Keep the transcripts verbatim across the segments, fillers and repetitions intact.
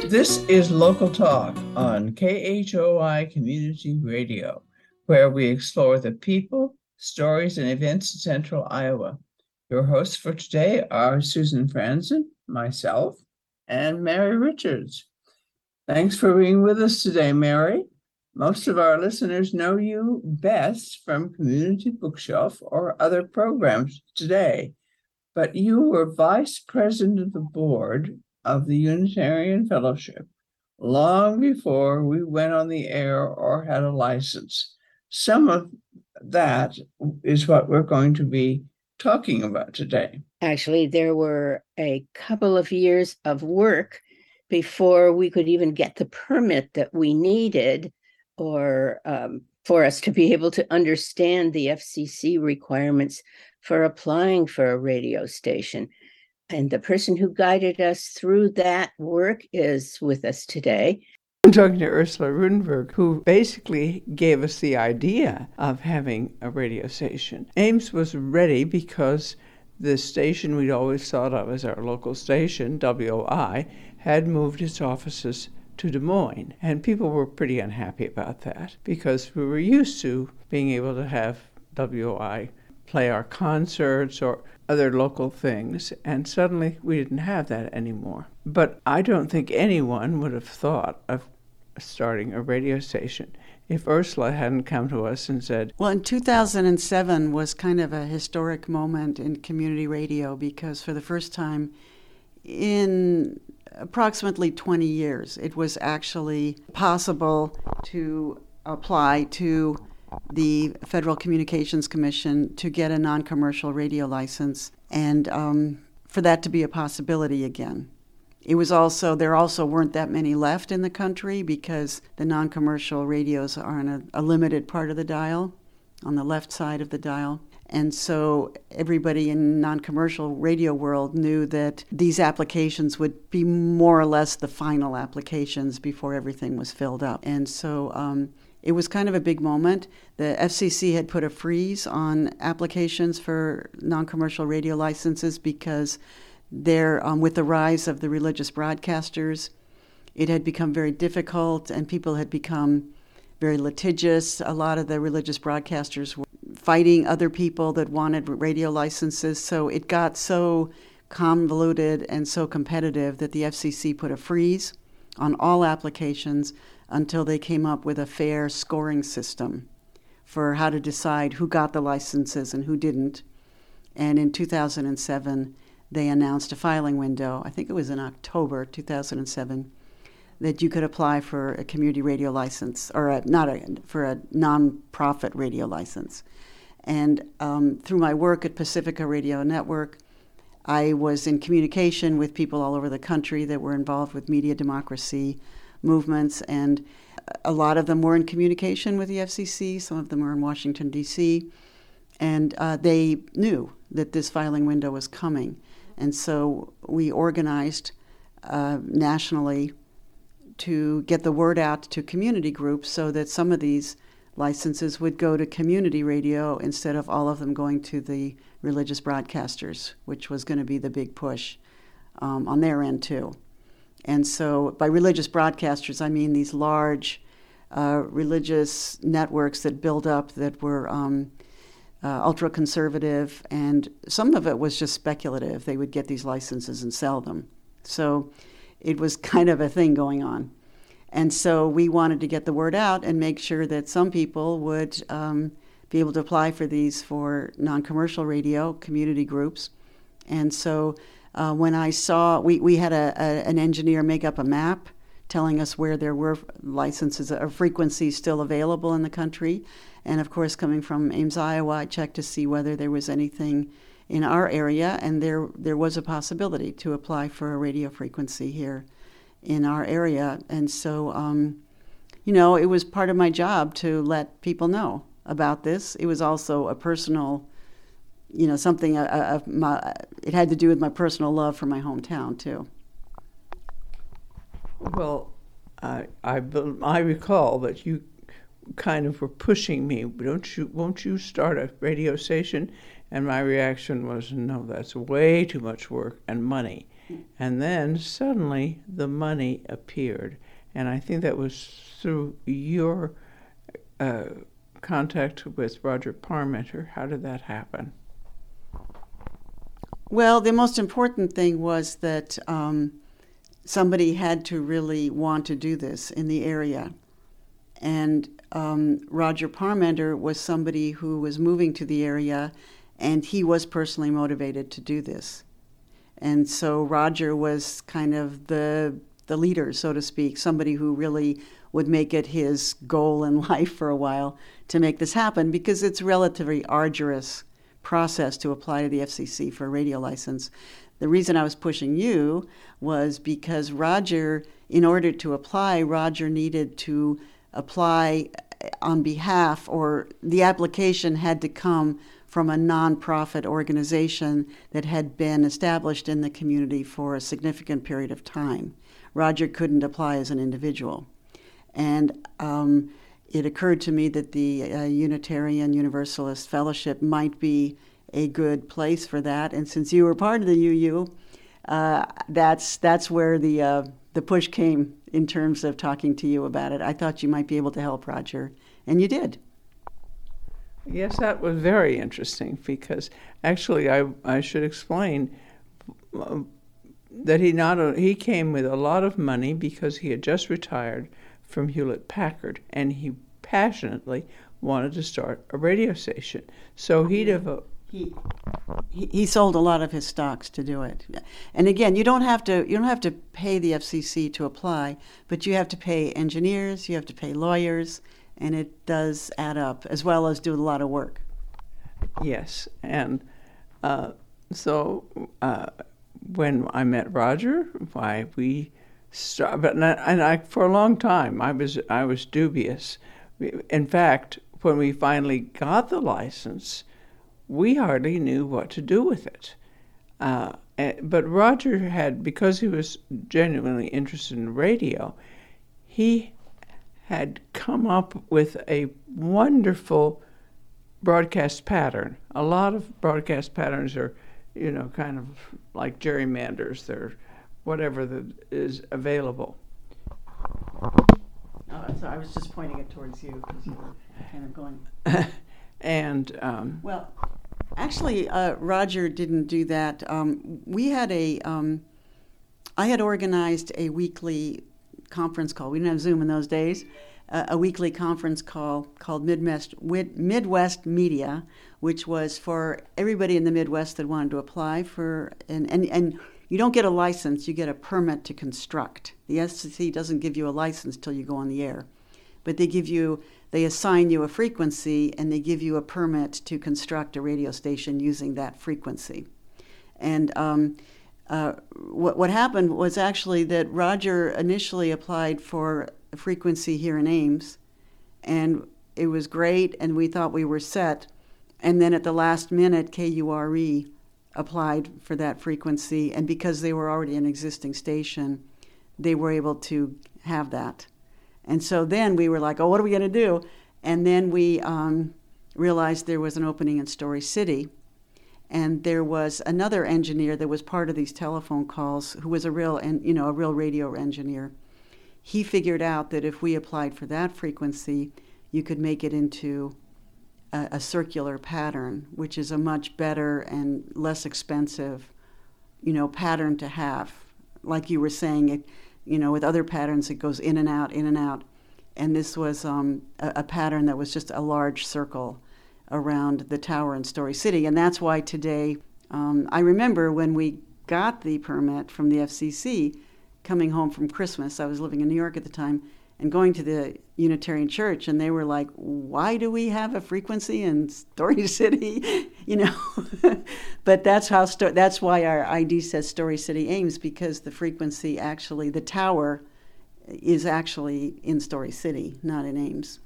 This is Local Talk on K H O I Community Radio, where we explore the people, stories, and events in Central Iowa. Your hosts for today are Susan Franzen, myself, and Mary Richards. Thanks for being with us today, Mary. Most of our listeners know you best from Community Bookshelf or other programs today, but you were vice president of the board of the Unitarian Fellowship long before we went on the air or had a license. Some of that is what we're going to be talking about today. Actually, there were a couple of years of work before we could even get the permit that we needed or um, for us to be able to understand the F C C requirements for applying for a radio station. And the person who guided us through that work is with us today. I'm talking to Ursula Rudenberg, who basically gave us the idea of having a radio station. Ames was ready because the station we'd always thought of as our local station, W O I, had moved its offices to Des Moines. And people were pretty unhappy about that because we were used to being able to have W O I play our concerts or other local things, and suddenly we didn't have that anymore. But I don't think anyone would have thought of starting a radio station if Ursula hadn't come to us and said... Well, in two thousand seven was kind of a historic moment in community radio because for the first time in approximately twenty years, it was actually possible to apply to the Federal Communications Commission to get a non-commercial radio license and um, for that to be a possibility again. It was also, there also weren't that many left in the country because the non-commercial radios are on a, a limited part of the dial, on the left side of the dial. And so everybody in non-commercial radio world knew that these applications would be more or less the final applications before everything was filled up. And so um, it was kind of a big moment. The F C C had put a freeze on applications for non-commercial radio licenses because there, um, with the rise of the religious broadcasters, it had become very difficult and people had become very litigious. A lot of the religious broadcasters were fighting other people that wanted radio licenses. So it got so convoluted and so competitive that the F C C put a freeze on all applications until they came up with a fair scoring system for how to decide who got the licenses and who didn't. And in two thousand seven, they announced a filing window, I think it was in October two thousand seven, that you could apply for a community radio license, or a, not a, for a non-profit radio license. And um, through my work at Pacifica Radio Network, I was in communication with people all over the country that were involved with media democracy movements, and a lot of them were in communication with the F C C, some of them were in Washington, D C, and uh, they knew that this filing window was coming. And so we organized uh, nationally to get the word out to community groups so that some of these licenses would go to community radio instead of all of them going to the religious broadcasters, which was going to be the big push um, on their end too. And so by religious broadcasters, I mean these large uh, religious networks that build up that were um, uh, ultra-conservative, and some of it was just speculative. They would get these licenses and sell them. So it was kind of a thing going on. And so we wanted to get the word out and make sure that some people would um, be able to apply for these for non-commercial radio community groups. And so uh, when I saw, we, we had a, a, an engineer make up a map telling us where there were licenses or frequencies still available in the country. And of course, coming from Ames, Iowa, I checked to see whether there was anything in our area, and there there was a possibility to apply for a radio frequency here in our area. And so, um, you know, it was part of my job to let people know about this. It was also a personal, you know, something, uh, uh, my, it had to do with my personal love for my hometown, too. Well, I, I, I recall that you kind of were pushing me, don't you, won't you start a radio station? And my reaction was, no, that's way too much work and money. And then suddenly the money appeared. And I think that was through your uh, contact with Roger Parmenter. How did that happen? Well, the most important thing was that um, somebody had to really want to do this in the area. And um, Roger Parmenter was somebody who was moving to the area, and he was personally motivated to do this. And so Roger was kind of the the leader, so to speak, somebody who really would make it his goal in life for a while to make this happen, because it's a relatively arduous process to apply to the F C C for a radio license. The reason I was pushing you was because Roger, in order to apply, Roger needed to apply on behalf, or the application had to come from a nonprofit organization that had been established in the community for a significant period of time. Roger couldn't apply as an individual. And um, it occurred to me that the uh, Unitarian Universalist Fellowship might be a good place for that. And since you were part of the U U, uh, that's that's where the uh, the push came in terms of talking to you about it. I thought you might be able to help Roger, and you did. Yes, that was very interesting, because actually I I should explain uh, that he not he came with a lot of money because he had just retired from Hewlett Packard, and he passionately wanted to start a radio station. So he devoted. He, he he sold a lot of his stocks to do it. And again, you don't have to you don't have to pay the F C C to apply, but you have to pay engineers, you have to pay lawyers, and it does add up, as well as do a lot of work. Yes, and uh, so uh, when I met Roger, why we started, but and I, and I for a long time I was I was dubious. In fact, when we finally got the license, we hardly knew what to do with it. Uh, but Roger had, because he was genuinely interested in radio, he had come up with a wonderful broadcast pattern. A lot of broadcast patterns are, you know, kind of like gerrymanders. They're whatever that is available. Oh, so I was just pointing it towards you because you were kind of going. and um, well, actually, uh, Roger didn't do that. Um, we had a, um, I had organized a weekly conference call. We didn't have Zoom in those days. Uh, a weekly conference call called Midwest Midwest Media, which was for everybody in the Midwest that wanted to apply for, and and and you don't get a license, you get a permit to construct. The F C C doesn't give you a license till you go on the air, but they give you, they assign you a frequency, and they give you a permit to construct a radio station using that frequency. And um, uh, what what happened was actually that Roger initially applied for a frequency here in Ames, and it was great, and we thought we were set. And then at the last minute, K U R E applied for that frequency, and because they were already an existing station, they were able to have that. And so then we were like, oh, what are we going to do? And then we um, realized there was an opening in Story City, and there was another engineer that was part of these telephone calls who was a real, and you know, a real radio engineer. He figured out that if we applied for that frequency, you could make it into a, a circular pattern, which is a much better and less expensive, you know, pattern to have. Like you were saying, it, you know, with other patterns, it goes in and out, in and out. And this was um, a, a pattern that was just a large circle around the tower in Story City. And that's why today, um, I remember when we got the permit from the F C C, coming home from Christmas, I was living in New York at the time, and going to the Unitarian Church, and they were like, why do we have a frequency in Story City? You know, but that's how, sto- that's why our I D says Story City Ames, because the frequency actually, the tower is actually in Story City, not in Ames.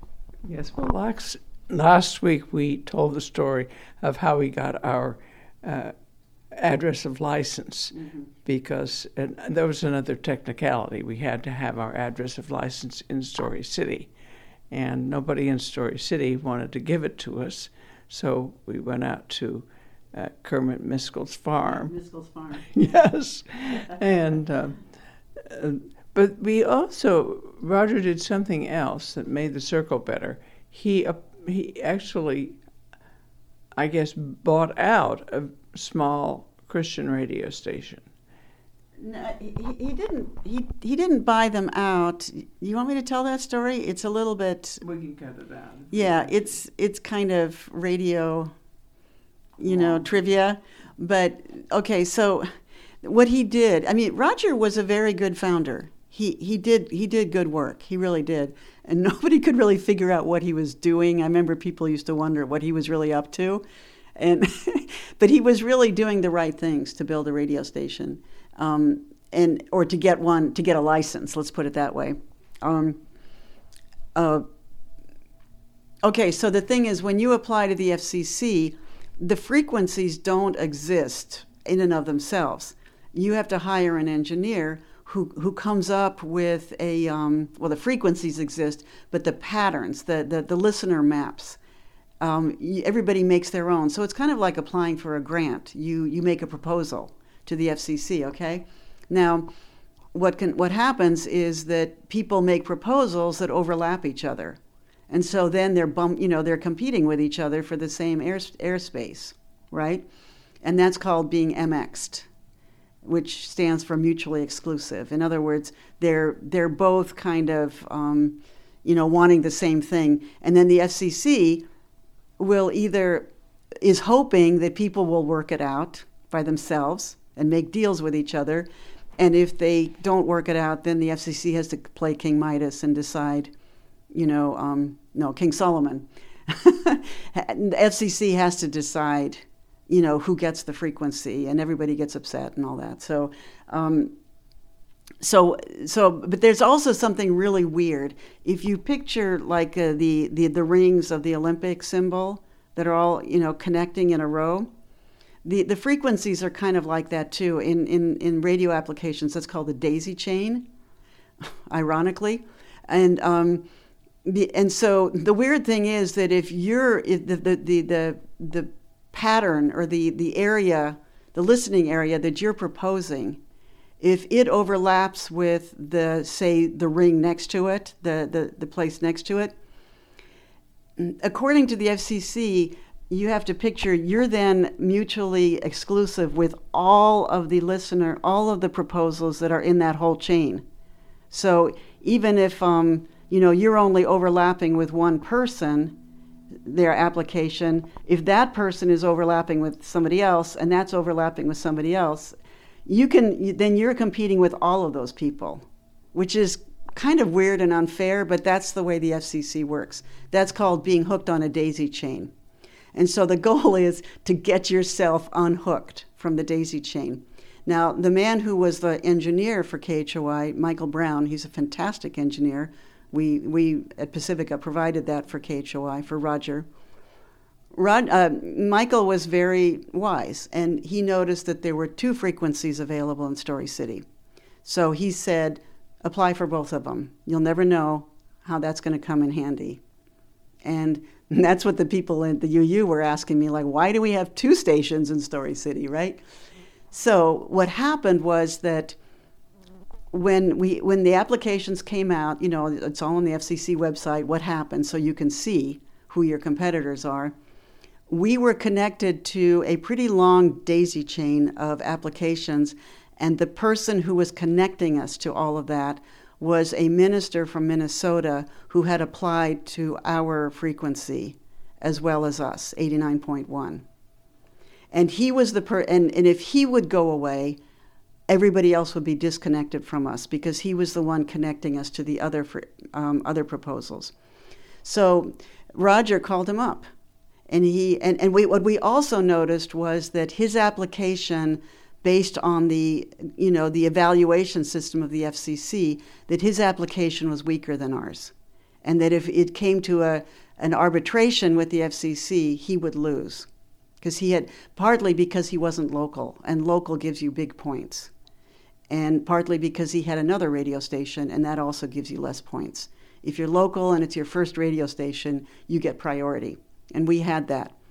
Yes, well, last, last week we told the story of how we got our uh, address of license, mm-hmm. because and there was another technicality. We had to have our address of license in Story City, and nobody in Story City wanted to give it to us, so we went out to at Kermit Miskell's farm. Miskell's farm. Yes. And, uh, uh, but we also, Roger did something else that made the circle better. He, uh, he actually, I guess, bought out a small Christian radio station. No, he, he didn't. He he didn't buy them out. You want me to tell that story? It's a little bit. We can cut it out. Yeah, it's it's kind of radio, you know, trivia. But okay, so what he did. I mean, Roger was a very good founder. He he did he did good work. He really did, and nobody could really figure out what he was doing. I remember people used to wonder what he was really up to, and but he was really doing the right things to build a radio station. Um, and or to get one to get a license. Let's put it that way. Um, uh, okay, so the thing is, when you apply to the F C C, the frequencies don't exist in and of themselves. You have to hire an engineer who who comes up with a um, well, the frequencies exist, but the patterns, the the, the listener maps. Um, everybody makes their own, so it's kind of like applying for a grant. You you make a proposal to the F C C, okay? Now, what can what happens is that people make proposals that overlap each other, and so then they're bump, you know, they're competing with each other for the same air airspace, right? And that's called being M X'd, which stands for mutually exclusive. In other words, they're they're both kind of, um, you know, wanting the same thing, and then the F C C will either is hoping that people will work it out by themselves and make deals with each other. And if they don't work it out, then the F C C has to play King Midas and decide, you know, um, no, King Solomon. The F C C has to decide, you know, who gets the frequency, and everybody gets upset and all that. So, um, so, so, but there's also something really weird. If you picture like uh, the, the, the rings of the Olympic symbol that are all, you know, connecting in a row, The the frequencies are kind of like that too. In, in, in radio applications, that's called the daisy chain, ironically. And um, the, and so the weird thing is that if you're if the, the, the, the, the pattern or the, the area, the listening area that you're proposing, if it overlaps with the, say, the ring next to it, the, the, the place next to it, according to the F C C, you have to picture you're then mutually exclusive with all of the listener, all of the proposals that are in that whole chain. So even if um, you know you're only overlapping with one person, their application, if that person is overlapping with somebody else and that's overlapping with somebody else, you can then you're competing with all of those people, which is kind of weird and unfair, but that's the way the F C C works. That's called being hooked on a daisy chain. And so the goal is to get yourself unhooked from the daisy chain. Now, the man who was the engineer for K H O I, Michael Brown, he's a fantastic engineer. We we at Pacifica provided that for K H O I, for Roger. Rod, uh, Michael was very wise, and he noticed that there were two frequencies available in Story City. So he said, apply for both of them. You'll never know how that's going to come in handy. And that's what the people in the U U were asking me, like, why do we have two stations in Story City, right? So what happened was that when we when the applications came out, you know, it's all on the F C C website, what happened, so you can see who your competitors are. We were connected to a pretty long daisy chain of applications, and the person who was connecting us to all of that was a minister from Minnesota who had applied to our frequency as well as us, eighty-nine point one. And he was the per and, and if he would go away, everybody else would be disconnected from us because he was the one connecting us to the other um, other proposals. So Roger called him up, and he and, and we, what we also noticed was that his application, based on the, you know, the evaluation system of the F C C, that his application was weaker than ours. And that if it came to a an arbitration with the F C C, he would lose. Because he had, partly because he wasn't local, and local gives you big points. And partly because he had another radio station, and that also gives you less points. If you're local and it's your first radio station, you get priority. And we had that.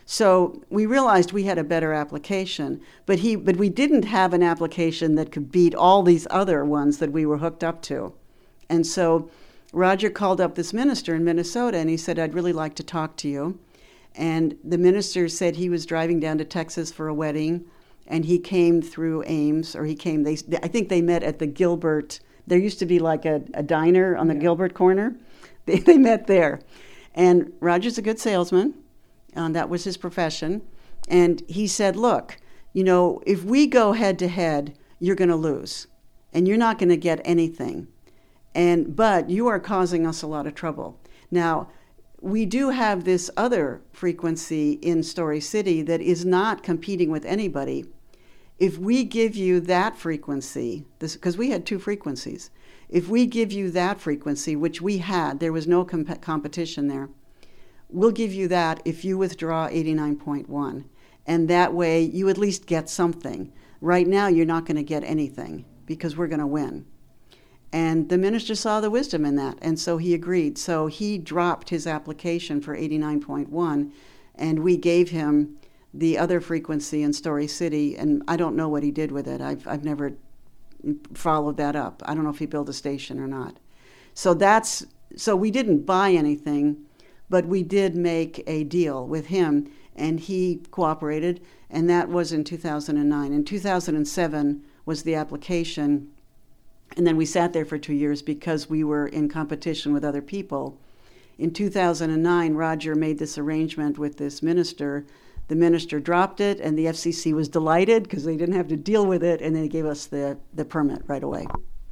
So we realized we had a better application, but he, but we didn't have an application that could beat all these other ones that we were hooked up to. And so Roger called up this minister in Minnesota, and he said, "I'd really like to talk to you." And the minister said he was driving down to Texas for a wedding, and he came through Ames, or he came, they, I think they met at the Gilbert, there used to be like a, a diner on the yeah. Gilbert corner. They, they met there. And Roger's a good salesman, and that was his profession. And he said, "Look, you know, if we go head to head, you're going to lose, and you're not going to get anything. And but you are causing us a lot of trouble. Now, we do have this other frequency in Story City that is not competing with anybody. If we give you that frequency, this because we had two frequencies, if we give you that frequency, which we had, there was no comp- competition there, we'll give you that if you withdraw eighty-nine point one. And that way you at least get something. Right now you're not going to get anything because we're going to win." And the minister saw the wisdom in that, and so he agreed. So he dropped his application for eighty-nine point one, and we gave him the other frequency in Story City, and I don't know what he did with it. I've I've never followed that up. I don't know if he built a station or not. So that's so we didn't buy anything, but we did make a deal with him, and he cooperated, and that was in two thousand nine. In two thousand seven was the application. And then we sat there for two years because we were in competition with other people. In two thousand nine, Roger made this arrangement with this minister. The minister dropped it, and the F C C was delighted because they didn't have to deal with it, and they gave us the, the permit right away.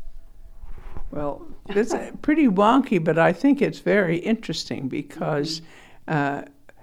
Well, it's pretty wonky, but I think it's very interesting because uh,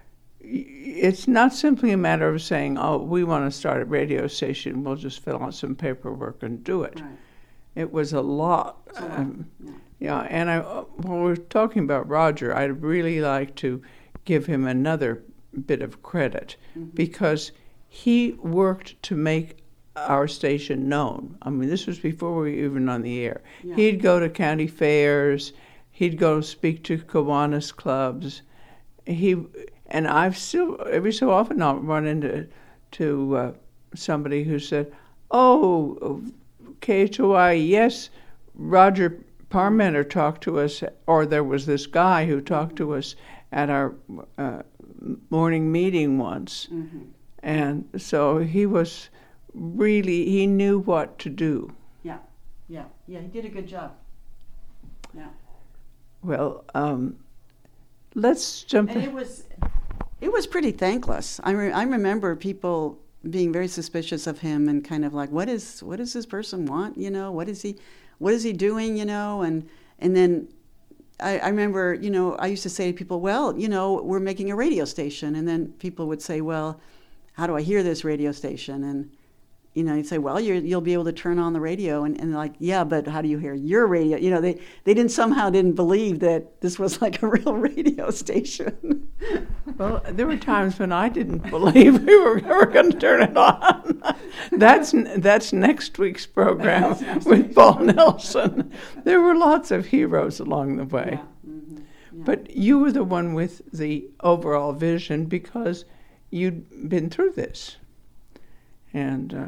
it's not simply a matter of saying, "Oh, we want to start a radio station, we'll just fill out some paperwork and do it." Right. It was a lot. A lot. Um, yeah. yeah, and I, when we're talking about Roger, I'd really like to give him another bit of credit mm-hmm. because he worked to make our station known. I mean, this was before we were even on the air. Yeah. He'd go to county fairs. He'd go speak to Kiwanis clubs. He and I've still every so often I'll run into to uh, somebody who said, "Oh, K H O I, yes, Roger Parmenter talked to us," or there was this guy who talked to us at our uh, morning meeting once. Mm-hmm. And so he was really, he knew what to do. Yeah, yeah, yeah, he did a good job. Yeah. Well, um, let's jump and in. It was, it was pretty thankless. I, re- I remember people being very suspicious of him and kind of like, what is what does this person want? You know, what is he, what is he doing? You know, and and then I, I remember, you know, I used to say to people, well, you know, we're making a radio station, and then people would say, well, how do I hear this radio station? And you know, you'd say, well, you're, you'll be able to turn on the radio, and, and like, yeah, but how do you hear your radio? You know, they, they didn't somehow didn't believe that this was like a real radio station. Well, there were times when I didn't believe we were ever going to turn it on. That's that's next week's program next with week's Paul program. Nelson. There were lots of heroes along the way. Yeah. Mm-hmm. Yeah. But you were the one with the overall vision because you'd been through this. And... Uh,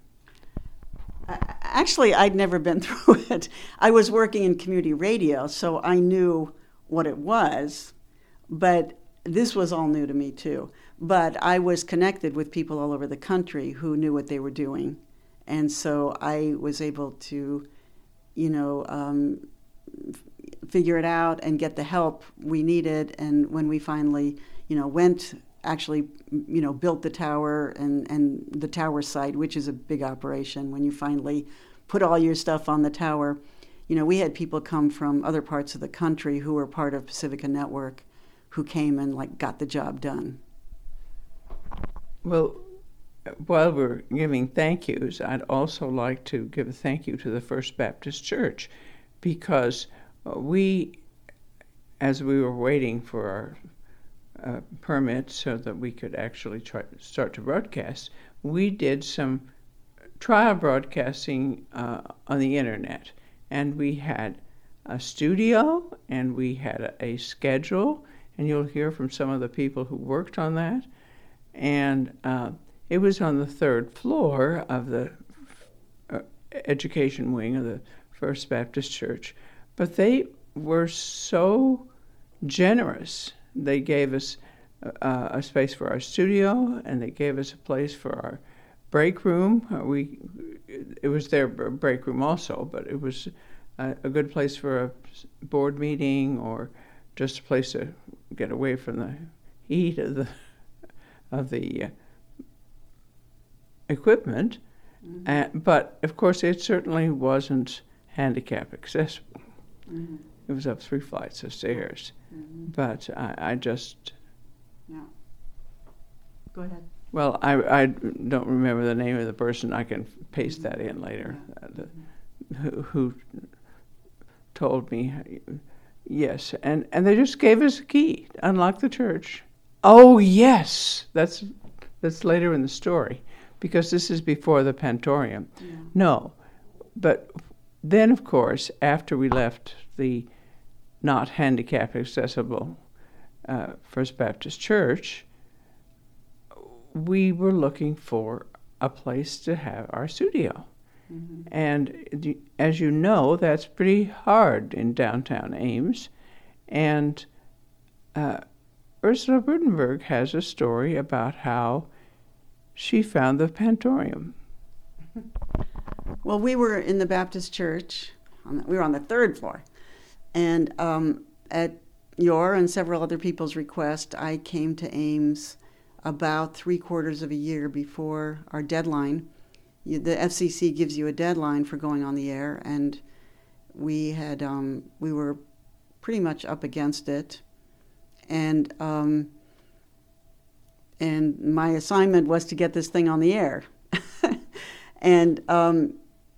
Actually, I'd never been through it. I was working in community radio, so I knew what it was, but this was all new to me too. But I was connected with people all over the country who knew what they were doing, and so I was able to, you know, um, f- figure it out and get the help we needed. And when we finally, you know, went actually, you know, built the tower and, and the tower site, which is a big operation. When you finally put all your stuff on the tower, you know, we had people come from other parts of the country who were part of Pacifica Network who came and, like, got the job done. Well, while we're giving thank yous, I'd also like to give a thank you to the First Baptist Church because we, as we were waiting for our Uh, permit so that we could actually try start to broadcast, we did some trial broadcasting uh, on the internet, and we had a studio and we had a, a schedule, and you'll hear from some of the people who worked on that, and uh, it was on the third floor of the uh, education wing of the First Baptist Church. But they were so generous. They gave us uh, a space for our studio, and they gave us a place for our break room. Uh, we, it was their break room also, but it was a, a good place for a board meeting or just a place to get away from the heat of the of the uh, equipment. Mm-hmm. Uh, but of course, it certainly wasn't handicap accessible. Mm-hmm. It was up three flights of stairs. Mm-hmm. But I, I just. Yeah. Go ahead. Well, I, I don't remember the name of the person. I can paste that in later. Uh, the, who, who told me, yes, and, and they just gave us a key to unlock the church. Oh, yes, that's that's later in the story, because this is before the Pantorium. Yeah. No, but then, of course, after we left the not handicap accessible uh, First Baptist Church, we were looking for a place to have our studio. Mm-hmm. And as you know, that's pretty hard in downtown Ames. And uh, Ursula Rudenberg has a story about how she found the Pantorium. Well, we were in the Baptist church. On the, we were on the third floor. And um, at your and several other people's request, I came to Ames about three quarters of a year before our deadline. You, the F C C gives you a deadline for going on the air, and we had um, we were pretty much up against it, and um, and my assignment was to get this thing on the air, and um,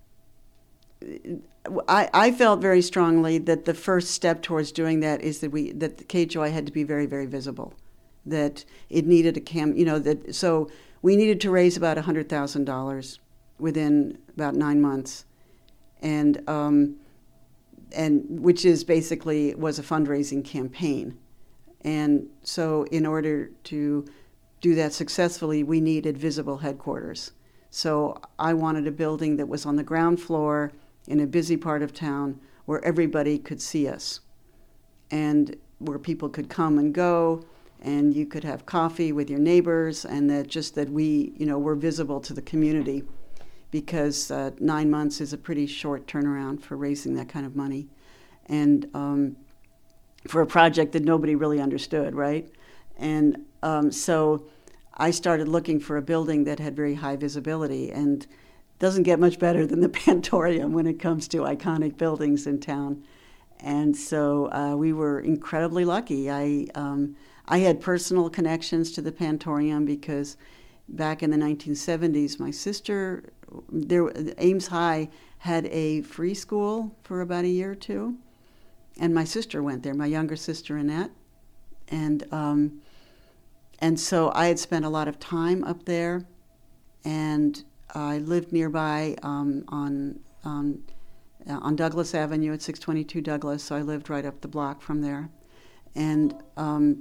I, I felt very strongly that the first step towards doing that is that we that K H O I had to be very, very visible, that it needed a cam, you know, that so we needed to raise about a hundred thousand dollars within about nine months, and um, and which is basically was a fundraising campaign, and so in order to do that successfully, we needed visible headquarters. So I wanted a building that was on the ground floor in a busy part of town where everybody could see us, and where people could come and go, and you could have coffee with your neighbors, and that just that we, you know, were visible to the community, because uh, nine months is a pretty short turnaround for raising that kind of money, and um, for a project that nobody really understood, right? And um, so I started looking for a building that had very high visibility, and doesn't get much better than the Pantorium when it comes to iconic buildings in town. And so uh, we were incredibly lucky. I um, I had personal connections to the Pantorium because back in the nineteen seventies, my sister, there, Ames High had a free school for about a year or two, and my sister went there, my younger sister Annette, and um, and so I had spent a lot of time up there, and I lived nearby um, on on on Douglas Avenue at six twenty-two Douglas, so I lived right up the block from there, and um,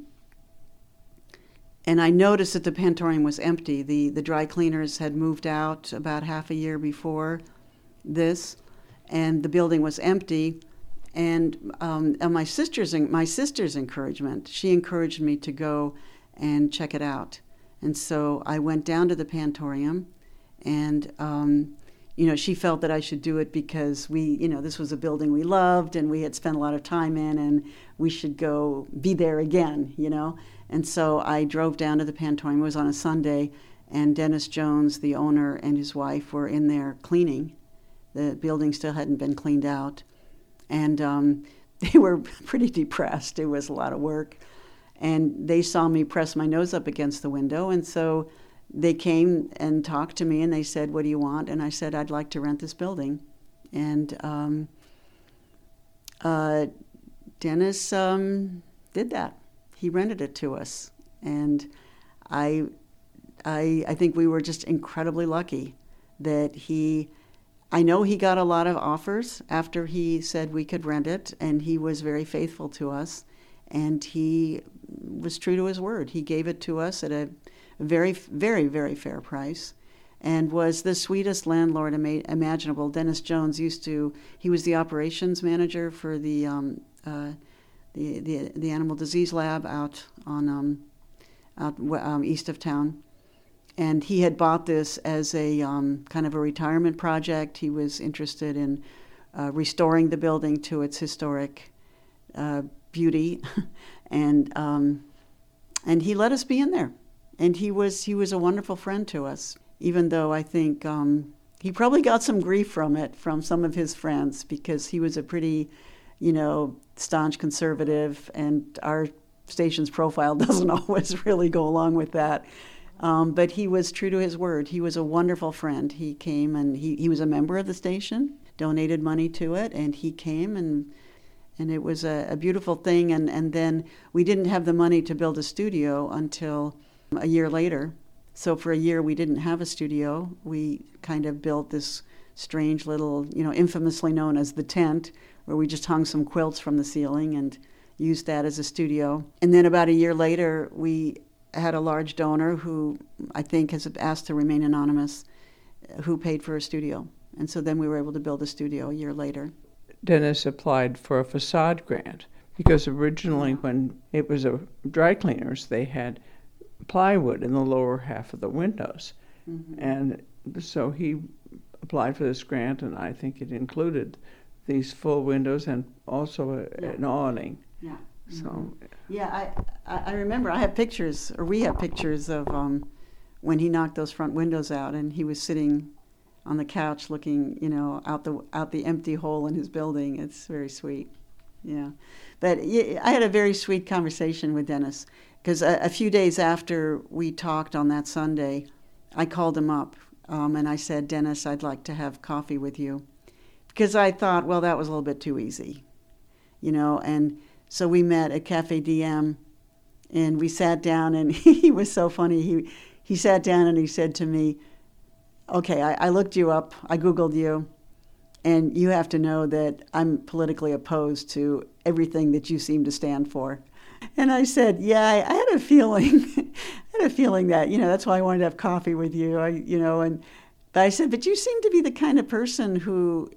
and I noticed that the Pantorium was empty. The the dry cleaners had moved out about half a year before this, and the building was empty. And, um, and my sister's my sister's encouragement, she encouraged me to go and check it out. And so I went down to the Pantorium, and um, you know, she felt that I should do it because we, you know, this was a building we loved and we had spent a lot of time in, and we should go be there again, you know. And so I drove down to the Pantorium. It was on a Sunday, and Dennis Jones, the owner, and his wife were in there cleaning. The building still hadn't been cleaned out. And um, they were pretty depressed. It was a lot of work. And they saw me press my nose up against the window, and so they came and talked to me, and they said, "What do you want?" And I said, "I'd like to rent this building." And um, uh, Dennis um, did that. He rented it to us. And I, I, I think we were just incredibly lucky that he... I know he got a lot of offers after he said we could rent it, and he was very faithful to us, and he was true to his word. He gave it to us at a a very, very, very fair price, and was the sweetest landlord ima- imaginable. Dennis Jones used to, he was the operations manager for the um, uh, the, the the animal disease lab out on um, out um, east of town. And he had bought this as a um, kind of a retirement project. He was interested in uh, restoring the building to its historic uh, beauty, and um, and he let us be in there. And he was he was a wonderful friend to us, even though I think um, he probably got some grief from it from some of his friends, because he was a pretty, you know, staunch conservative, and our station's profile doesn't always really go along with that. Um, but he was true to his word. He was a wonderful friend. He came, and he, he was a member of the station, donated money to it, and he came, and and it was a, a beautiful thing. And, and then we didn't have the money to build a studio until a year later. So for a year we didn't have a studio. We kind of built this strange little, you know, infamously known as the tent, where we just hung some quilts from the ceiling and used that as a studio. And then about a year later, we had a large donor who I think has asked to remain anonymous, who paid for a studio. And so then we were able to build a studio a year later. Dennis applied for a facade grant because originally when it was a dry cleaners, they had plywood in the lower half of the windows. Mm-hmm. And so he applied for this grant, and I think it included these full windows and also a, yeah. an awning. Yeah. So, yeah, I, I remember I have pictures, or we have pictures of um, when he knocked those front windows out, and he was sitting on the couch looking, you know, out the out the empty hole in his building. It's very sweet. Yeah, but yeah, I had a very sweet conversation with Dennis, because a, a few days after we talked on that Sunday, I called him up um, and I said, Dennis, I'd like to have coffee with you, because I thought, well, that was a little bit too easy, you know, and. So we met at Cafe D M, and we sat down, and he was so funny. He he sat down and he said to me, okay, I, I looked you up, I Googled you, and you have to know that I'm politically opposed to everything that you seem to stand for. And I said, yeah, I, I had a feeling, I had a feeling that, you know, that's why I wanted to have coffee with you, I, you know, and but I said, but you seem to be the kind of person who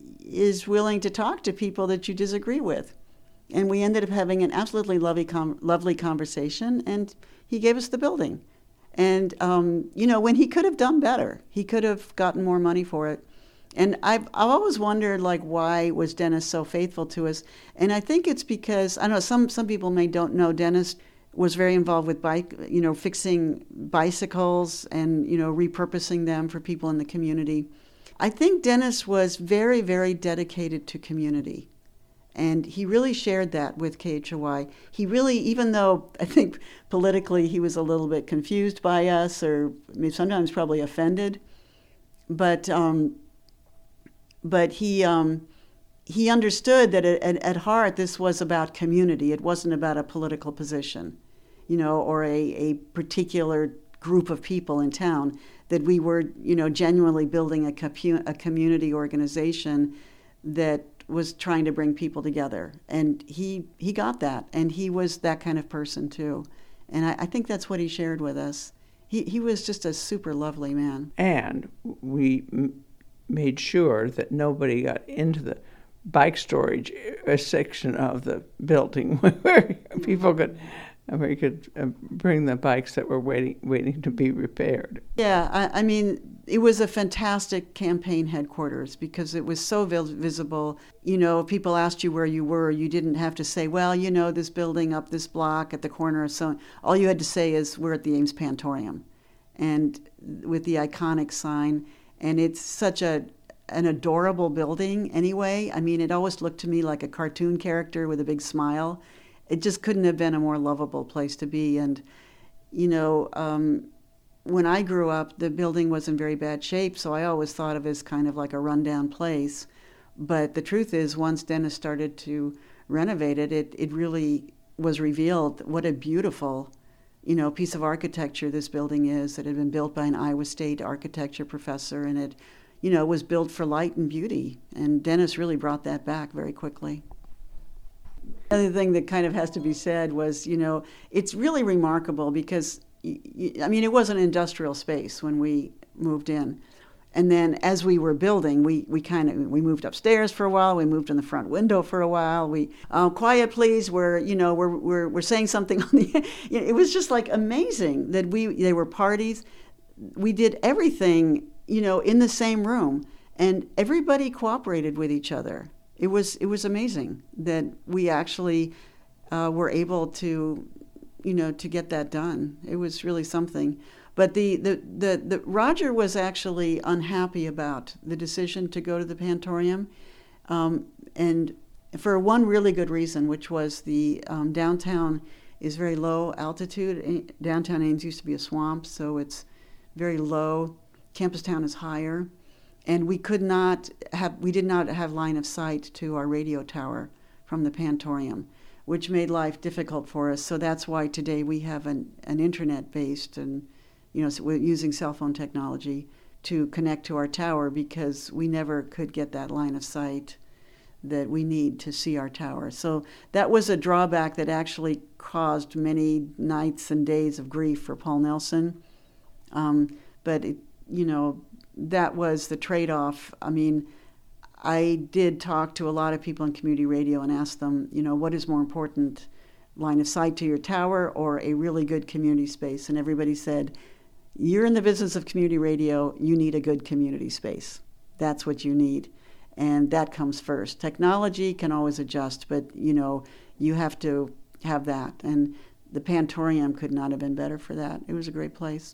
is willing to talk to people that you disagree with. And we ended up having an absolutely lovely, com- lovely conversation, and he gave us the building. And, um, you know, when he could have done better, he could have gotten more money for it. And I've, I've always wondered, like, why was Dennis so faithful to us? And I think it's because, I know some, some people may don't know, Dennis was very involved with bike, you know, fixing bicycles and, you know, repurposing them for people in the community. I think Dennis was very, very dedicated to community. And he really shared that with K H O Y. He really, even though I think politically he was a little bit confused by us, or maybe sometimes probably offended, but um, but he um, he understood that at, at heart this was about community. It wasn't about a political position, you know, or a, a particular group of people in town. That we were, you know, genuinely building a, compu- a community organization that was trying to bring people together, and he he got that, and he was that kind of person too, and I, I think that's what he shared with us. He he was just a super lovely man. And we m- made sure that nobody got into the bike storage uh, section of the building where people could where you could uh, bring the bikes that were waiting waiting to be repaired. Yeah, I, I mean, it was a fantastic campaign headquarters because it was so visible. You know, if people asked you where you were, you didn't have to say, well, you know, this building up this block at the corner of so. All you had to say is, we're at the Ames Pantorium, and with the iconic sign. And it's such a an adorable building anyway. I mean, it always looked to me like a cartoon character with a big smile. It just couldn't have been a more lovable place to be. And, you know, um, when I grew up, the building was in very bad shape, so I always thought of it as kind of like a rundown place. But the truth is, once Dennis started to renovate it, it, it really was revealed what a beautiful, you know, piece of architecture this building is, that had been built by an Iowa State architecture professor, and it, you know, was built for light and beauty. And Dennis really brought that back very quickly. The other thing that kind of has to be said was, you know, it's really remarkable because I mean, it was an industrial space when we moved in. And then as we were building, we, we kind of, we moved upstairs for a while, we moved in the front window for a while, we, uh, quiet please, we're, you know, we're, we're, we're saying something on the, it was just like amazing that we, there were parties, we did everything, you know, in the same room, and everybody cooperated with each other. It was, it was amazing that we actually uh, were able to, you know, to get that done. It was really something. But the, the, the, the Roger was actually unhappy about the decision to go to the Pantorium, um, and for one really good reason, which was the um, downtown is very low altitude. Downtown Ames used to be a swamp, so it's very low. Campustown is higher, and we could not have, we did not have line of sight to our radio tower from the Pantorium, which made life difficult for us. So that's why today we have an, an internet-based and you know, so we're using cell phone technology to connect to our tower because we never could get that line of sight that we need to see our tower. So that was a drawback that actually caused many nights and days of grief for Paul Nelson. Um, but, it, you know, that was the trade-off. I mean, I did talk to a lot of people in community radio and ask them, you know, what is more important, line of sight to your tower or a really good community space? And everybody said, you're in the business of community radio, you need a good community space. That's what you need. And that comes first. Technology can always adjust, but you know, you have to have that. And the Pantorium could not have been better for that. It was a great place.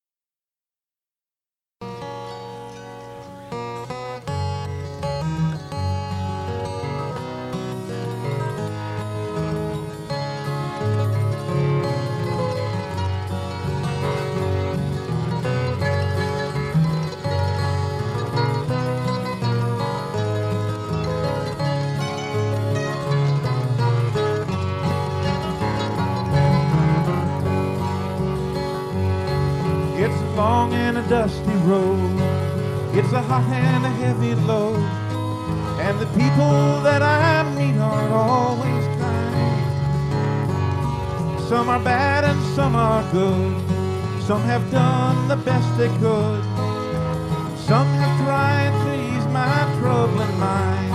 Long and a dusty road, it's a hot and a heavy load, and the people that I meet aren't always kind. Some are bad and some are good, some have done the best they could, some have tried to ease my troubling mind.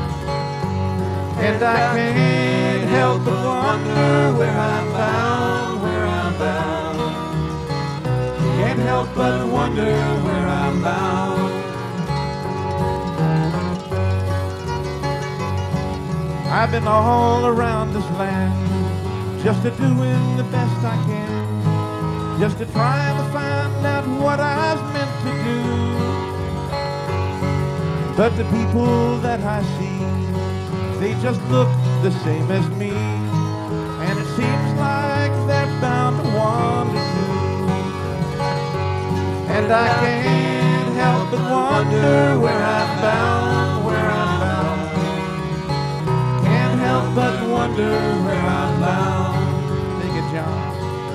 And I can't help but wonder where I'm bound, where I'm bound. Can't help but wonder where I'm bound. I've been all around this land, just a doing the best I can, just to try to find out what I was meant to do. But the people that I see, they just look the same as me, and it seems like they're bound to wander too. And I can't help but wonder where I'm bound, where I'm bound. Can't help but wonder where I'm bound. Sing it, John.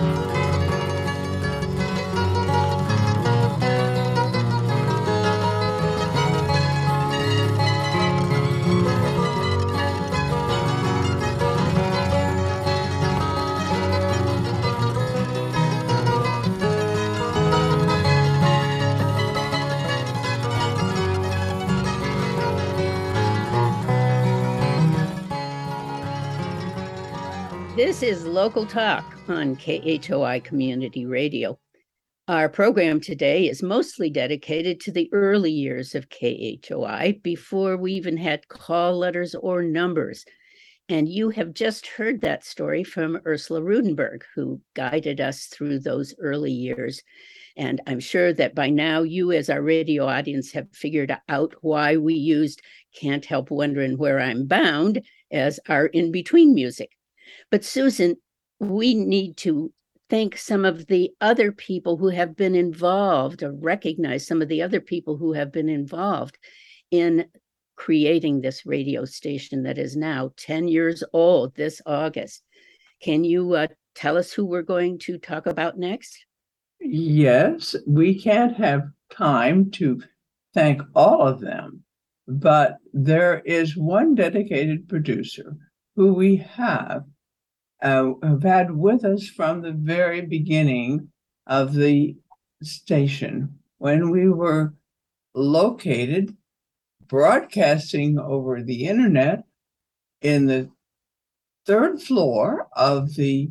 This is Local Talk on K H O I Community Radio. Our program today is mostly dedicated to the early years of K H O I, before we even had call letters or numbers. And you have just heard that story from Ursula Rudenberg, who guided us through those early years. And I'm sure that by now you, as our radio audience, have figured out why we used Can't Help Wondering Where I'm Bound as our in-between music. But Susan, we need to thank some of the other people who have been involved, or recognize some of the other people who have been involved in creating this radio station that is now ten years old this August. Can you uh, tell us who we're going to talk about next? Yes, we can't have time to thank all of them, but there is one dedicated producer who we have uh, have had with us from the very beginning of the station when we were located broadcasting over the internet in the third floor of the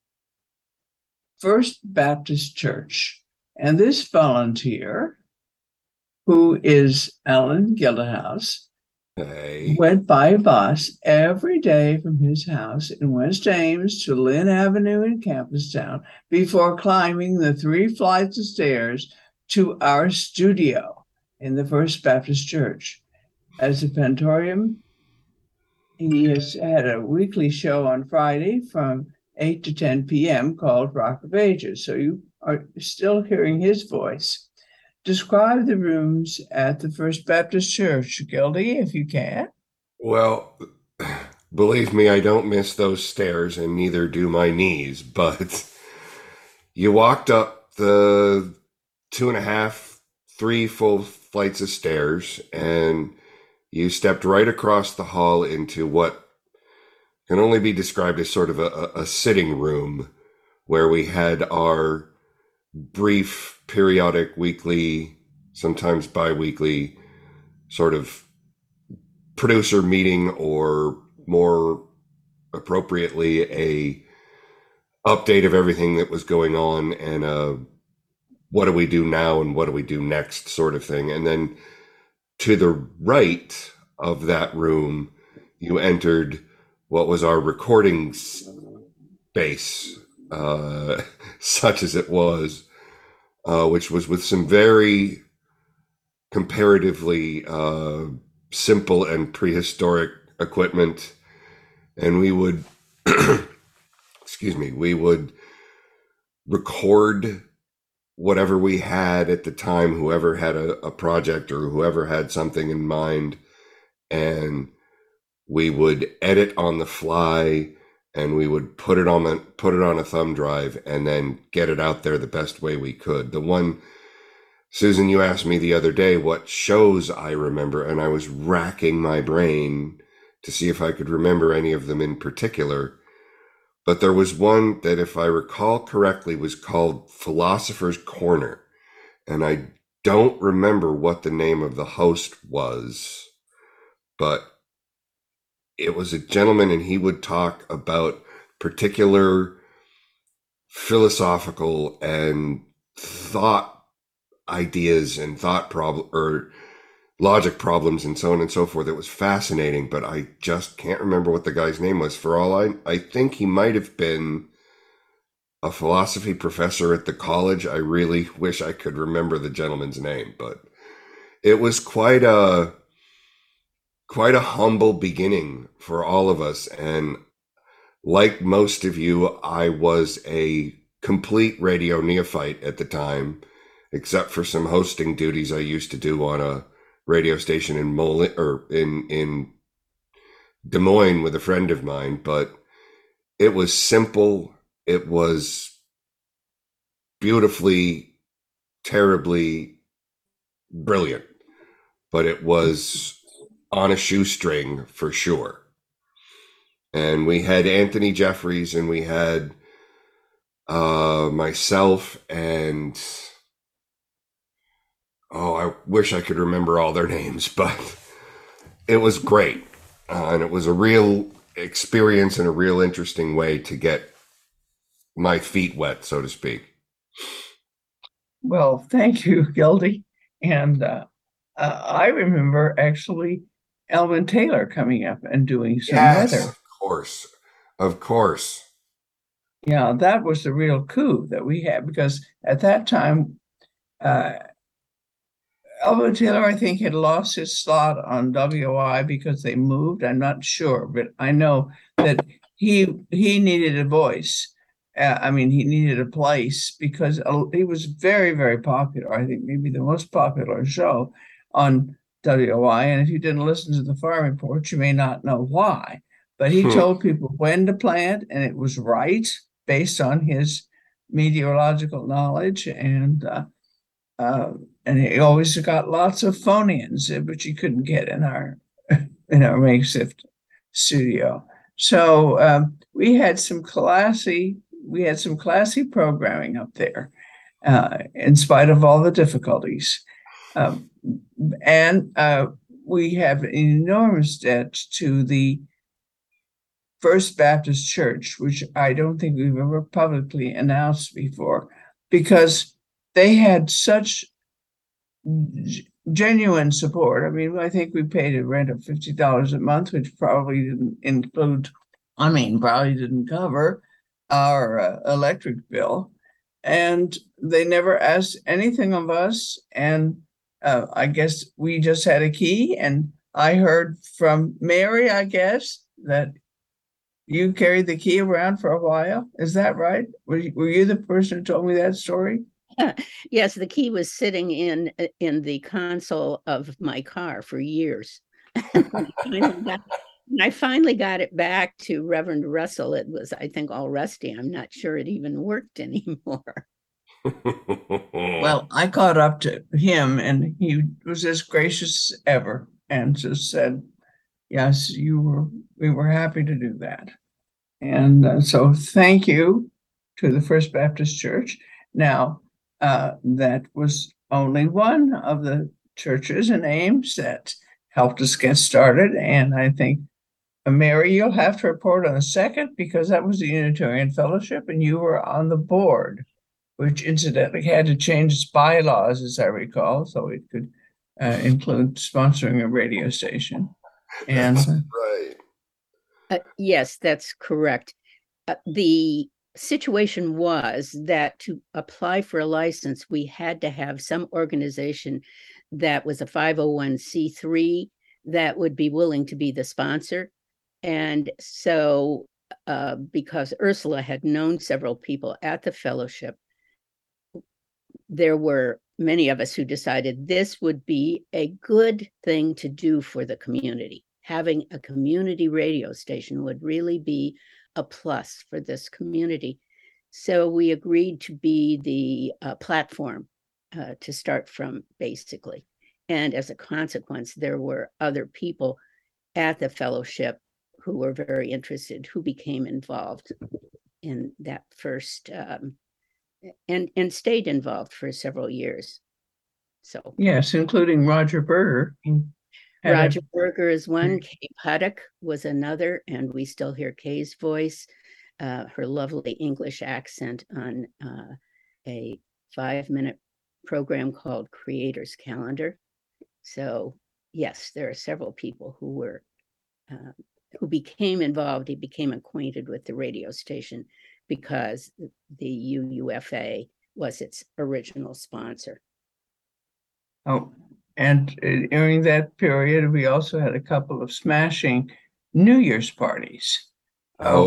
First Baptist Church. And this volunteer, who is Alan Gildehouse, Hey. went by bus every day from his house in West Ames to Lynn Avenue in Campustown before climbing the three flights of stairs to our studio in the First Baptist Church. As a Pentorium, he has had a weekly show on Friday from eight to ten p.m. called Rock of Ages. So you are still hearing his voice. Describe the rooms at the First Baptist Church, Gildy, if you can. Well, believe me, I don't miss those stairs, and neither do my knees. But you walked up the two and a half, three full flights of stairs, and you stepped right across the hall into what can only be described as sort of a, a sitting room, where we had our brief, periodic, weekly, sometimes bi-weekly sort of producer meeting, or more appropriately, a update of everything that was going on, and uh, what do we do now and what do we do next sort of thing. And then to the right of that room, you entered what was our recording space, uh, such as it was, uh, which was with some very comparatively uh, simple and prehistoric equipment. And we would, excuse me, we would record whatever we had at the time, whoever had a, a project or whoever had something in mind, and we would edit on the fly, and we would put it on a, put it on a thumb drive and then get it out there the best way we could. The one, Susan, you asked me the other day what shows I remember, and I was racking my brain to see if I could remember any of them in particular. But there was one that, if I recall correctly, was called Philosopher's Corner. And I don't remember what the name of the host was, but it was a gentleman, and he would talk about particular philosophical and thought ideas and thought problem or logic problems and so on and so forth. It was fascinating, but I just can't remember what the guy's name was. For all I, I think he might have been a philosophy professor at the college. I really wish I could remember the gentleman's name, but it was quite a quite a humble beginning for all of us. And like most of you, I was a complete radio neophyte at the time, except for some hosting duties I used to do on a radio station in Mol- or in in Des Moines with a friend of mine. But it was simple. It was beautifully, terribly brilliant, but it was on a shoestring for sure. And we had Anthony Jeffries, and we had uh, myself, and oh, I wish I could remember all their names, but it was great. Uh, and it was a real experience and a real interesting way to get my feet wet, so to speak. Well, thank you, Gildy. And uh, uh, I remember actually Elvin Taylor coming up and doing some Yes, weather. of course. Of course. Yeah, that was the real coup that we had, because at that time, uh, Elvin Taylor, I think, had lost his slot on W I because they moved. I'm not sure, but I know that he he needed a voice. Uh, I mean, he needed a place because he was very, very popular. I think maybe the most popular show on W I. And if you didn't listen to the Farm Report, you may not know why. But he Hmm. told people when to plant, and it was right based on his meteorological knowledge. And uh, uh, and he always got lots of phone-ins, which you couldn't get in our in our makeshift studio. So um, we had some classy, we had some classy programming up there, uh, in spite of all the difficulties. Um, and uh, we have an enormous debt to the First Baptist Church, which I don't think we've ever publicly announced before, because they had such g- genuine support. I mean, I think we paid a rent of fifty dollars a month, which probably didn't include, I mean, probably didn't cover our uh, electric bill. And they never asked anything of us. And uh, I guess we just had a key. And I heard from Mary, I guess, that you carried the key around for a while. Is that right? Were you, were you the person who told me that story? Yes, the key was sitting in in the console of my car for years. When I finally got it back to Reverend Russell, it was, I think, all rusty. I'm not sure it even worked anymore. Well, I caught up to him and he was as gracious as ever and just said, yes, you were, we were happy to do that. And uh, so thank you to the First Baptist Church. Now, uh, that was only one of the churches in Ames that helped us get started. And I think, uh, Mary, you'll have to report on the second, because that was the Unitarian Fellowship and you were on the board, which incidentally had to change its bylaws, as I recall, so it could uh, include sponsoring a radio station. And That's right. Uh, yes, that's correct. Uh, the situation was that to apply for a license, we had to have some organization that was a five oh one c three that would be willing to be the sponsor. And so uh, because Ursula had known several people at the fellowship, there were many of us who decided this would be a good thing to do for the community. Having a community radio station would really be a plus for this community. So we agreed to be the uh, platform uh, to start from, basically. And as a consequence, there were other people at the fellowship who were very interested, who became involved in that first, um, and, and stayed involved for several years. So yes, including Roger Berger. Roger a- Berger is one, Kay Puttock was another, and we still hear Kay's voice, uh, her lovely English accent on uh, a five-minute program called Creator's Calendar. So yes, there are several people who were, uh, who became involved, he became acquainted with the radio station because the U U F A was its original sponsor. Oh, and during that period, we also had a couple of smashing New Year's parties. Oh, oh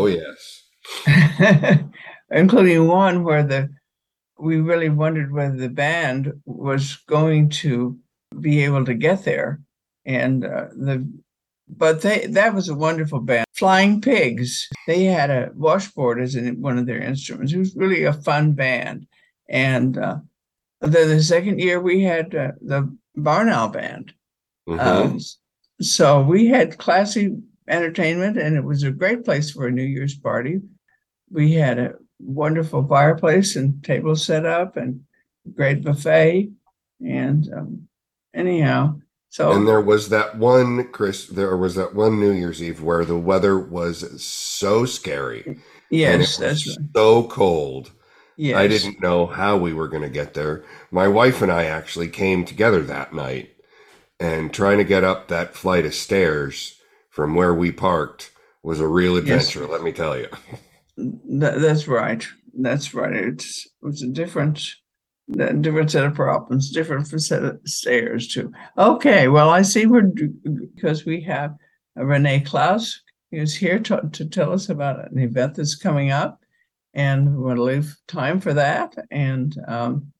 yes. Including one where the we really wondered whether the band was going to be able to get there. And uh, the but they that was a wonderful band. Flying Pigs, they had a washboard as in one of their instruments. It was really a fun band. And uh, then the second year we had uh, the Barn Owl Band. Mhm. Um, so we had classy entertainment, and it was a great place for a New Year's party. We had a wonderful fireplace and table set up and great buffet. And um, anyhow, so And there was that one, Chris, there was that one New Year's Eve where the weather was so scary. And it yes, was that's right. so cold. Yes. I didn't know how we were going to get there. My wife and I actually came together that night, and trying to get up that flight of stairs from where we parked was a real adventure, Yes. let me tell you. That, that's right. That's right. It's, it was a different, a different set of problems, different set of stairs too. Okay, well, I see we're because we have Renee Klaus who's here to, to tell us about an event that's coming up, and we want to leave time for that. And um,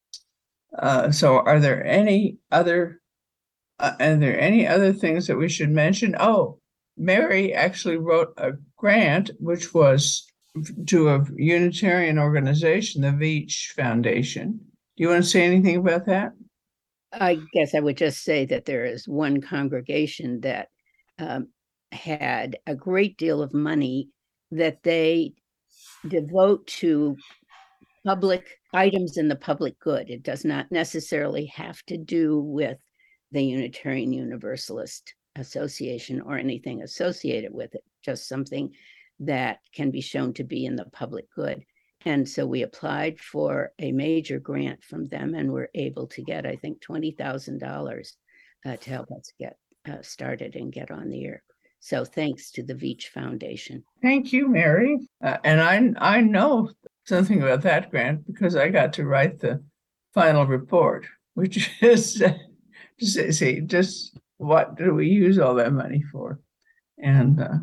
uh, so, are there any other? Uh, are there any other things that we should mention? Oh, Mary actually wrote a grant, which was to a Unitarian organization, the Veach Foundation. Do you want to say anything about that? I guess I would just say that there is one congregation that um, had a great deal of money that they devote to public items in the public good. It does not necessarily have to do with the Unitarian Universalist Association or anything associated with it, just something that can be shown to be in the public good. And so we applied for a major grant from them and were able to get, I think, twenty thousand dollars uh, to help us get uh, started and get on the air. So thanks to the Veach Foundation. Thank you, Mary. Uh, and I I know something about that grant because I got to write the final report, which is just see just what do we use all that money for, and uh,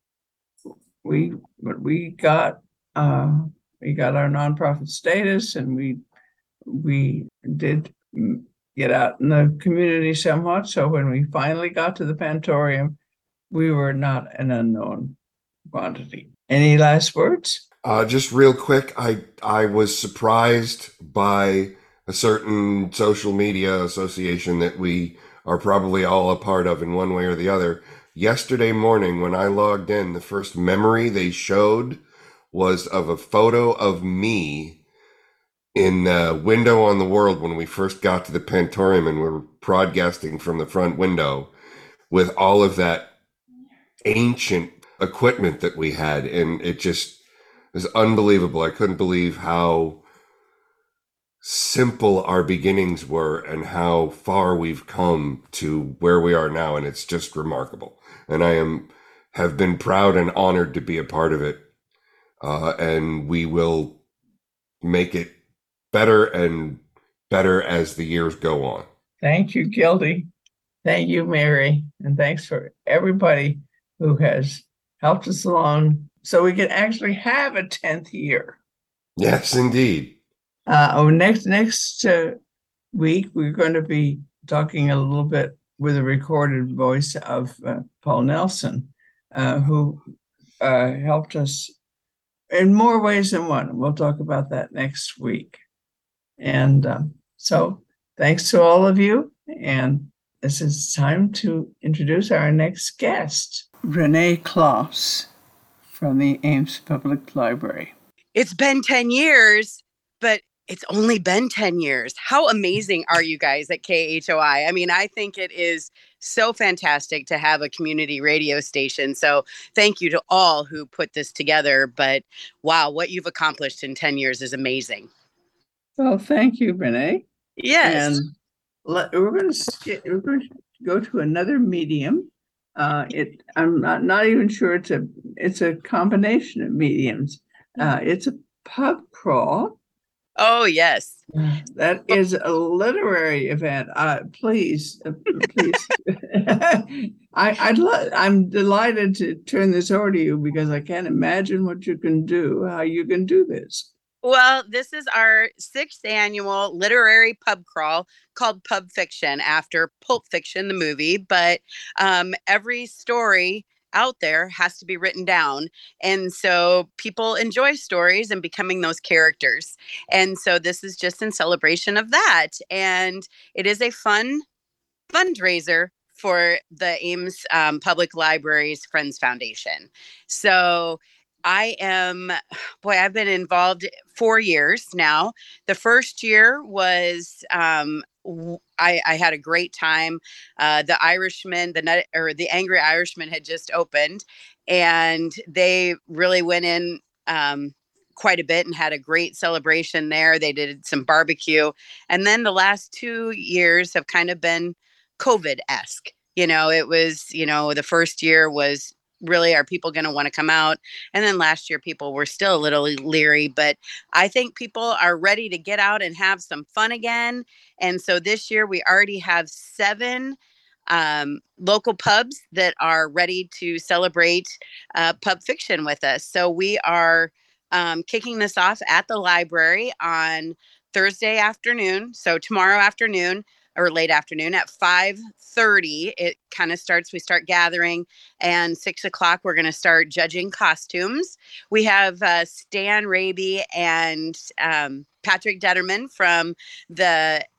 we we got uh, we got our nonprofit status, and we we did get out in the community somewhat. So when we finally got to the Pantorium, we were not an unknown quantity. Any last words? Uh, just real quick, I I was surprised by a certain social media association that we are probably all a part of in one way or the other. Yesterday morning when I logged in, the first memory they showed was of a photo of me in the window on the world when we first got to the Pantorium and we're broadcasting from the front window with all of that ancient equipment that we had. And it just was unbelievable. I couldn't believe how simple our beginnings were and how far we've come to where we are now. And it's just remarkable. And I am have been proud and honored to be a part of it. Uh, and we will make it better and better as the years go on. Thank you, Gildy. Thank you, Mary. And thanks for everybody who has helped us along so we can actually have a tenth year. Yes, indeed. Uh, oh, next next uh, week, we're going to be talking a little bit with a recorded voice of uh, Paul Nelson, uh, who uh, helped us in more ways than one. We'll talk about that next week. And um, so thanks to all of you. And this is time to introduce our next guest, Renee Klaus from the Ames Public Library. It's been ten years, but it's only been ten years. How amazing are you guys at K H O I? I mean, I think it is so fantastic to have a community radio station. So thank you to all who put this together. But wow, what you've accomplished in ten years is amazing. Well, thank you, Renee. Yes. And let, we're going to we're going to go to another medium. Uh, it I'm not, not even sure it's a it's a combination of mediums. Uh, it's a pub crawl. Oh, yes. That is a literary event. Uh, please, uh, please. I, I'd lo- I'm delighted to turn this over to you because I can't imagine what you can do, how you can do this. Well, this is our sixth annual literary pub crawl called Pub Fiction after Pulp Fiction, the movie. But um, every story out there has to be written down. And so people enjoy stories and becoming those characters. And so this is just in celebration of that. And it is a fun fundraiser for the Ames um, Public Library's Friends Foundation. So I am, boy, I've been involved four years now. The first year was, um, I, I had a great time. Uh, the Irishman, the Nut, or the Angry Irishman had just opened, and they really went in um, quite a bit and had a great celebration there. They did some barbecue, and then the last two years have kind of been COVID-esque. You know, it was, you know, the first year was really, are people going to want to come out? And then last year, people were still a little leery, but I think people are ready to get out and have some fun again. And so this year, we already have seven um, local pubs that are ready to celebrate uh, Pub Fiction with us. So we are um, kicking this off at the library on Thursday afternoon. So tomorrow afternoon, or late afternoon at five thirty, it kind of starts, we start gathering, and six o'clock, we're going to start judging costumes. We have uh, Stan Raby and um, Patrick Detterman from the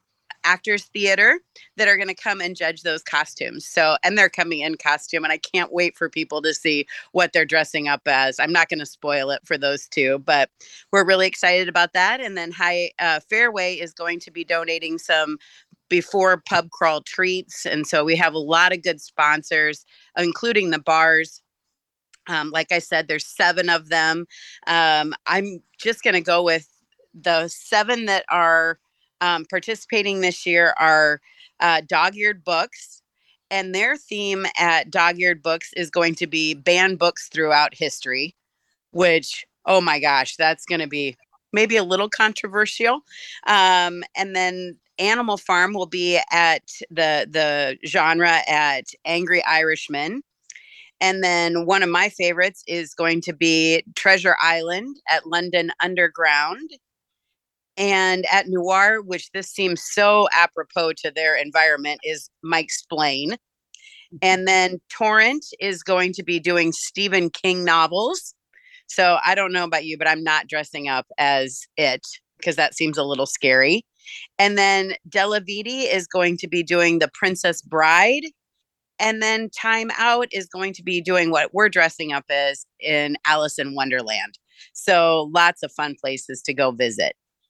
Actors Theater that are going to come and judge those costumes. So, and they're coming in costume, and I can't wait for people to see what they're dressing up as. I'm not going to spoil it for those two, but we're really excited about that. And then High uh, Fairway is going to be donating some before pub crawl treats. And so we have a lot of good sponsors, including the bars. Um, like I said, there's seven of them. Um, I'm just going to go with the seven that are um, participating this year are uh, Dog-Eared Books. And their theme at Dog-Eared Books is going to be banned books throughout history, which, oh my gosh, that's going to be maybe a little controversial. Um, and then Animal Farm will be at the, the genre at Angry Irishman. And then one of my favorites is going to be Treasure Island at London Underground. And at Noir, which this seems so apropos to their environment, is Mike Splain. And then Torrent is going to be doing Stephen King novels. So I don't know about you, but I'm not dressing up as it because that seems a little scary. And then Della Viti is going to be doing The Princess Bride. And then Time Out is going to be doing what we're dressing up as in Alice in Wonderland. So lots of fun places to go visit.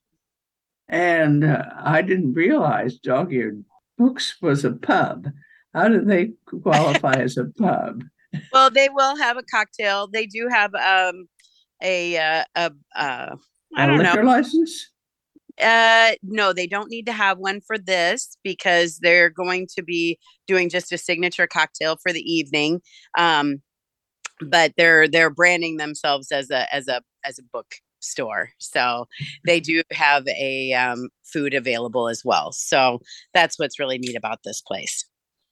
And uh, I didn't realize Dog-Eared Books was a pub. How do they qualify as a pub? Well, they will have a cocktail. They do have um, a, uh, a uh, I A don't liquor know. license? Uh, no, they don't need to have one for this because they're going to be doing just a signature cocktail for the evening. Um, but they're they're branding themselves as a as a as a book store. So they do have a um, food available as well. So that's what's really neat about this place.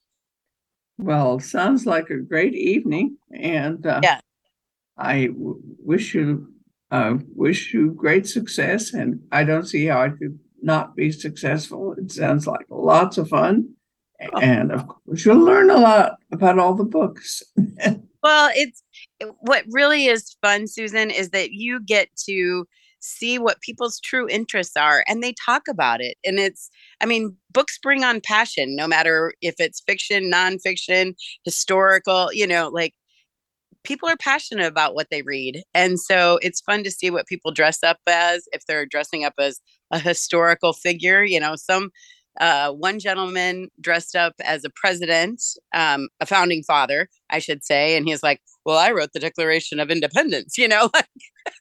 Well, sounds like a great evening, and uh, Yeah. I w- wish you uh, wish you great success. And I don't see how it could not be successful. It sounds like lots of fun, Oh. and of course you'll learn a lot about all the books. Well, it's what really is fun, Susan, is that you get to see what people's true interests are and they talk about it. And it's, I mean, books bring on passion, no matter if it's fiction, nonfiction, historical, you know, like people are passionate about what they read. And so it's fun to see what people dress up as, if they're dressing up as a historical figure. You know, some uh, one gentleman dressed up as a president, um, a founding father, I should say. And he's like, well, I wrote the Declaration of Independence, you know, like,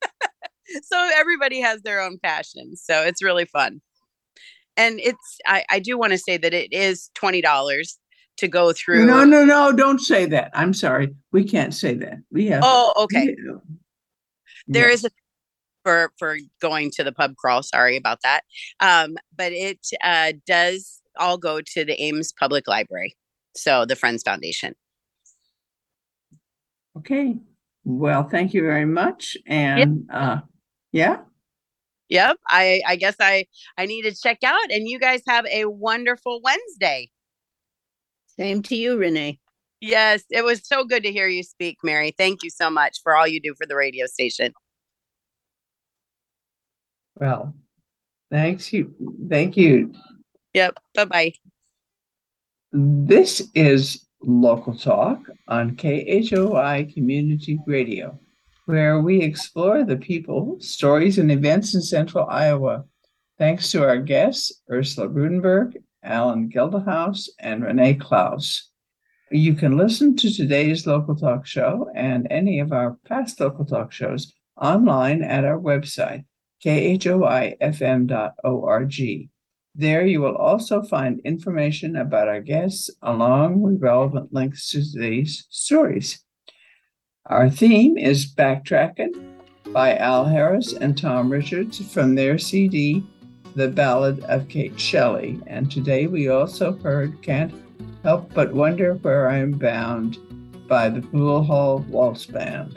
so everybody has their own passion. So it's really fun. And it's, I, I do want to say that it is twenty dollars to go through. No, no, no, don't say that. I'm sorry. We can't say that. We have. Oh, okay. we- There Yes. is a for for going to the pub crawl. Sorry about that. Um, but it uh, does all go to the Ames Public Library, so the Friends Foundation. Okay. Well, thank you very much. And uh, yeah, Yep. I I guess I I need to check out, and you guys have a wonderful Wednesday. Same to you, Renee. Yes, it was so good to hear you speak, Mary. Thank you so much for all you do for the radio station. well, thanks you. Thank you. Yep. Bye bye. This is Local Talk on K H O I Community Radio, where we explore the people, stories, and events in Central Iowa. Thanks to our guests, Ursula Rudenberg, Alan Gelderhaus, and Renee Klaus. You can listen to today's Local Talk show and any of our past Local Talk shows online at our website, K H O I F M dot org. There you will also find information about our guests along with relevant links to today's stories. Our theme is Backtracking by Al Harris and Tom Richards from their C D, The Ballad of Kate Shelley. And today we also heard Can't Help But Wonder Where I'm Bound by the Pool Hall Waltz Band.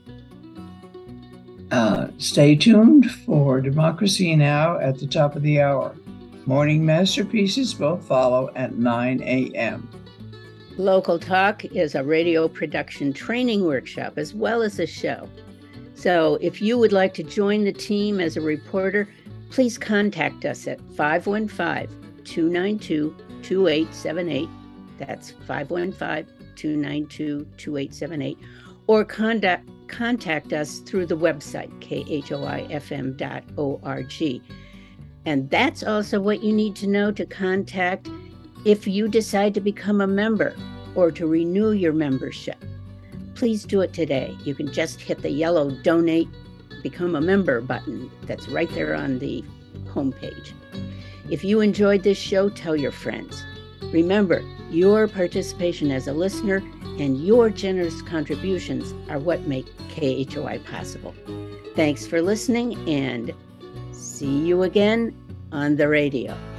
Uh, stay tuned for Democracy Now! At the top of the hour. Morning masterpieces will follow at nine a.m. Local Talk is a radio production training workshop as well as a show. So if you would like to join the team as a reporter, please contact us at five one five, two nine two, two eight seven eight. That's five one five, two nine two, two eight seven eight. Or contact, contact us through the website, k h o i f m dot org. And that's also what you need to know to contact if you decide to become a member or to renew your membership. Please do it today. You can just hit the yellow Donate, Become a Member button that's right there on the homepage. If you enjoyed this show, tell your friends. Remember, your participation as a listener and your generous contributions are what make K H O I possible. Thanks for listening, and see you again on the radio.